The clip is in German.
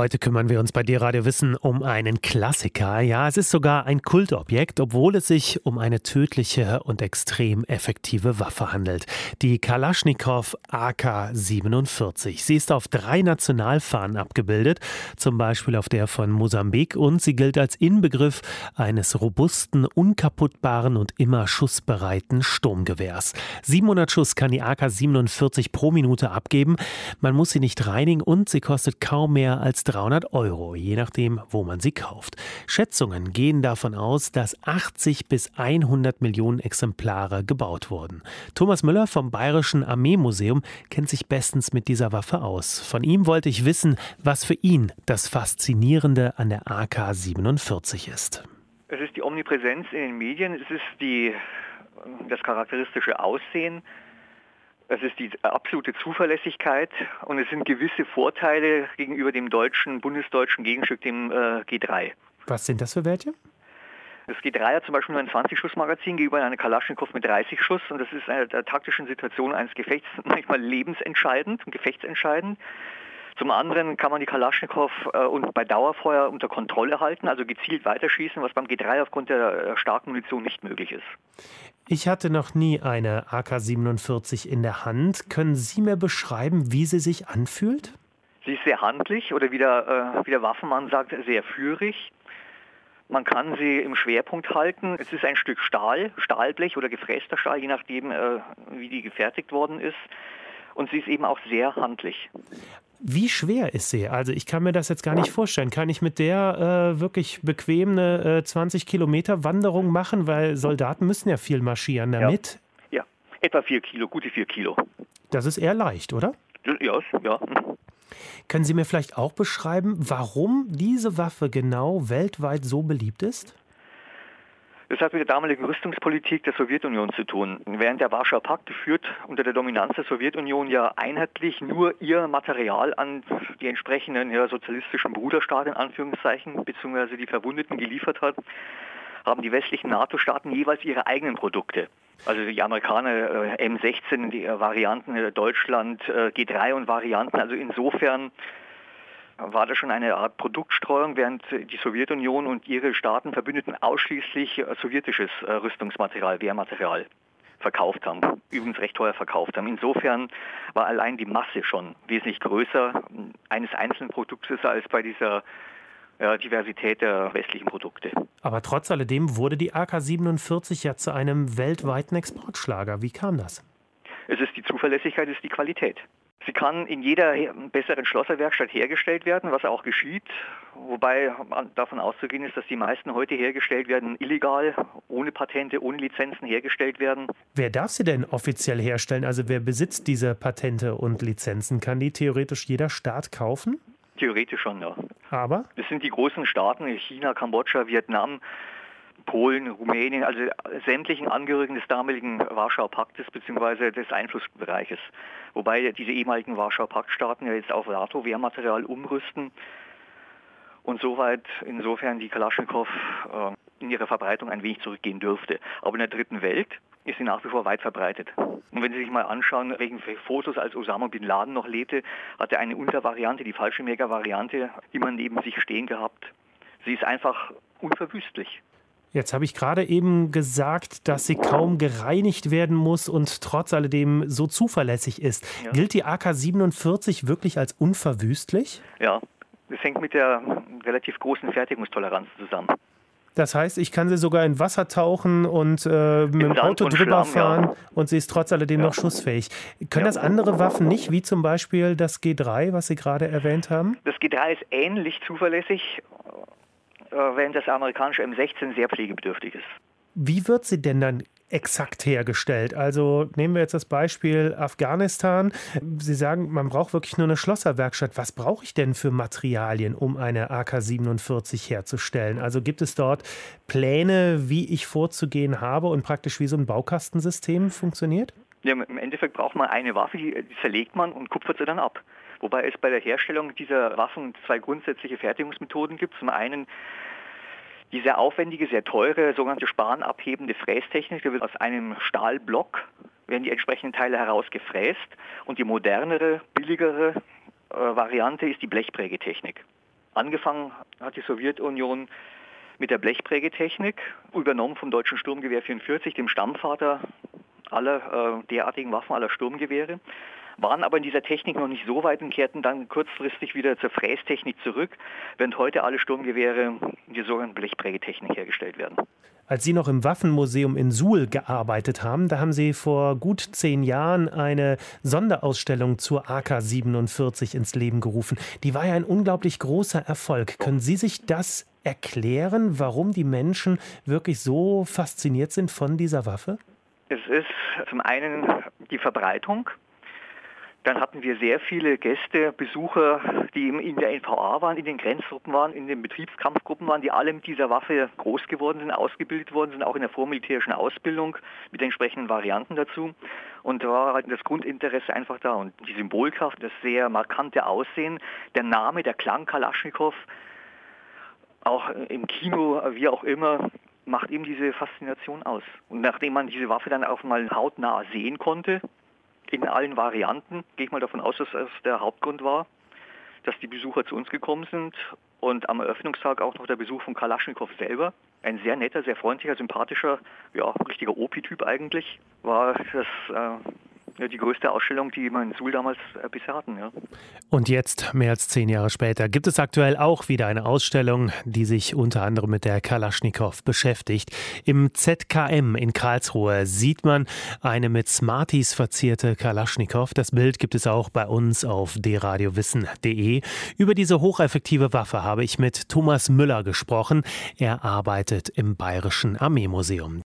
Heute kümmern wir uns bei dir Radio Wissen um einen Klassiker. Ja, es ist sogar ein Kultobjekt, obwohl es sich um eine tödliche und extrem effektive Waffe handelt. Die Kalaschnikow AK-47. Sie ist auf 3 Nationalfahnen abgebildet, zum Beispiel auf der von Mosambik, und sie gilt als Inbegriff eines robusten, unkaputtbaren und immer schussbereiten Sturmgewehrs. 700 Schuss kann die AK-47 pro Minute abgeben. Man muss sie nicht reinigen und sie kostet kaum mehr als 300 €, je nachdem, wo man sie kauft. Schätzungen gehen davon aus, dass 80 bis 100 Millionen Exemplare gebaut wurden. Thomas Müller vom Bayerischen Armeemuseum kennt sich bestens mit dieser Waffe aus. Von ihm wollte ich wissen, was für ihn das Faszinierende an der AK-47 ist. Es ist die Omnipräsenz in den Medien, es ist das charakteristische Aussehen, es ist die absolute Zuverlässigkeit und es sind gewisse Vorteile gegenüber dem bundesdeutschen Gegenstück, dem G3. Was sind das für welche? Das G3 hat zum Beispiel nur ein 20-Schuss-Magazin gegenüber einer Kalaschnikow mit 30 Schuss und das ist in der taktischen Situation eines Gefechts manchmal lebensentscheidend und gefechtsentscheidend. Zum anderen kann man die Kalaschnikow und bei Dauerfeuer unter Kontrolle halten, also gezielt weiterschießen, was beim G3 aufgrund der starken Munition nicht möglich ist. Ich hatte noch nie eine AK-47 in der Hand. Können Sie mir beschreiben, wie sie sich anfühlt? Sie ist sehr handlich oder wie der Waffenmann sagt, sehr führig. Man kann sie im Schwerpunkt halten. Es ist ein Stück Stahl, Stahlblech oder gefräster Stahl, je nachdem, wie die gefertigt worden ist. Und sie ist eben auch sehr handlich. Wie schwer ist sie? Also ich kann mir das jetzt gar nicht vorstellen. Kann ich mit der wirklich bequem eine 20 Kilometer Wanderung machen? Weil Soldaten müssen ja viel marschieren damit. Ja, etwa 4 Kilo, gute 4 Kilo. Das ist eher leicht, oder? Ja. Können Sie mir vielleicht auch beschreiben, warum diese Waffe genau weltweit so beliebt ist? Das hat mit der damaligen Rüstungspolitik der Sowjetunion zu tun. Während der Warschauer Pakt führt unter der Dominanz der Sowjetunion ja einheitlich nur ihr Material an die entsprechenden sozialistischen Bruderstaaten in Anführungszeichen beziehungsweise die Verwundeten geliefert hat, haben die westlichen NATO-Staaten jeweils ihre eigenen Produkte. Also die Amerikaner M16, die Varianten Deutschland, G3 und Varianten. Also insofern war das schon eine Art Produktstreuung, während die Sowjetunion und ihre Staatenverbündeten ausschließlich sowjetisches Rüstungsmaterial, Wehrmaterial verkauft haben, übrigens recht teuer verkauft haben. Insofern war allein die Masse schon wesentlich größer eines einzelnen Produktes als bei dieser Diversität der westlichen Produkte. Aber trotz alledem wurde die AK-47 ja zu einem weltweiten Exportschlager. Wie kam das? Es ist die Zuverlässigkeit, es ist die Qualität. Sie kann in jeder besseren Schlosserwerkstatt hergestellt werden, was auch geschieht, wobei davon auszugehen ist, dass die meisten heute hergestellt werden illegal, ohne Patente, ohne Lizenzen hergestellt werden. Wer darf sie denn offiziell herstellen? Also wer besitzt diese Patente und Lizenzen? Kann die theoretisch jeder Staat kaufen? Theoretisch schon, ja. Aber? Das sind die großen Staaten, China, Kambodscha, Vietnam, Polen, Rumänien, also sämtlichen Angehörigen des damaligen Warschauer Paktes bzw. des Einflussbereiches. Wobei diese ehemaligen Warschauer Paktstaaten ja jetzt auf NATO-Wehrmaterial umrüsten und insofern die Kalaschnikow in ihrer Verbreitung ein wenig zurückgehen dürfte. Aber in der dritten Welt ist sie nach wie vor weit verbreitet. Und wenn Sie sich mal anschauen, welchen Fotos als Osama Bin Laden noch lebte, hat er eine Untervariante, die Fallschirmjäger-Variante, immer neben sich stehen gehabt. Sie ist einfach unverwüstlich. Jetzt habe ich gerade eben gesagt, dass sie kaum gereinigt werden muss und trotz alledem so zuverlässig ist. Ja. Gilt die AK-47 wirklich als unverwüstlich? Ja, das hängt mit der relativ großen Fertigungstoleranz zusammen. Das heißt, ich kann sie sogar in Wasser tauchen und mit dem Auto drüber fahren und sie ist trotz alledem noch schussfähig. Können das andere Waffen nicht, wie zum Beispiel das G3, was Sie gerade erwähnt haben? Das G3 ist ähnlich zuverlässig, während das amerikanische M16 sehr pflegebedürftig ist. Wie wird sie denn dann exakt hergestellt? Also nehmen wir jetzt das Beispiel Afghanistan. Sie sagen, man braucht wirklich nur eine Schlosserwerkstatt. Was brauche ich denn für Materialien, um eine AK-47 herzustellen? Also gibt es dort Pläne, wie ich vorzugehen habe und praktisch wie so ein Baukastensystem funktioniert? Ja, im Endeffekt braucht man eine Waffe, die zerlegt man und kupfert sie dann ab. Wobei es bei der Herstellung dieser Waffen 2 grundsätzliche Fertigungsmethoden gibt. Zum einen die sehr aufwendige, sehr teure, sogenannte spanabhebende Frästechnik. Da wird aus einem Stahlblock werden die entsprechenden Teile herausgefräst. Und die modernere, billigere Variante ist die Blechprägetechnik. Angefangen hat die Sowjetunion mit der Blechprägetechnik, übernommen vom deutschen Sturmgewehr 44, dem Stammvater aller derartigen Waffen, aller Sturmgewehre, waren aber in dieser Technik noch nicht so weit und kehrten dann kurzfristig wieder zur Frästechnik zurück, während heute alle Sturmgewehre in der sogenannten Blechprägetechnik hergestellt werden. Als Sie noch im Waffenmuseum in Suhl gearbeitet haben, da haben Sie vor gut 10 Jahren eine Sonderausstellung zur AK-47 ins Leben gerufen. Die war ja ein unglaublich großer Erfolg. Können Sie sich das erklären, warum die Menschen wirklich so fasziniert sind von dieser Waffe? Es ist zum einen die Verbreitung. Dann hatten wir sehr viele Gäste, Besucher, die in der NVA waren, in den Grenztruppen waren, in den Betriebskampfgruppen waren, die alle mit dieser Waffe groß geworden sind, ausgebildet worden sind, auch in der vormilitärischen Ausbildung mit entsprechenden Varianten dazu. Und da war halt das Grundinteresse einfach da. Und die Symbolkraft, das sehr markante Aussehen, der Name, der Klang Kalaschnikow, auch im Kino, wie auch immer, macht eben diese Faszination aus. Und nachdem man diese Waffe dann auch mal hautnah sehen konnte, in allen Varianten, gehe ich mal davon aus, dass das der Hauptgrund war, dass die Besucher zu uns gekommen sind und am Eröffnungstag auch noch der Besuch von Kalaschnikow selber. Ein sehr netter, sehr freundlicher, sympathischer, ja, richtiger Opi-Typ eigentlich, war das die größte Ausstellung, die wir in Suhl damals bisher hatten. Ja. Und jetzt, mehr als 10 Jahre später, gibt es aktuell auch wieder eine Ausstellung, die sich unter anderem mit der Kalaschnikow beschäftigt. Im ZKM in Karlsruhe sieht man eine mit Smarties verzierte Kalaschnikow. Das Bild gibt es auch bei uns auf dradiowissen.de. Über diese hocheffektive Waffe habe ich mit Thomas Müller gesprochen. Er arbeitet im Bayerischen Armeemuseum.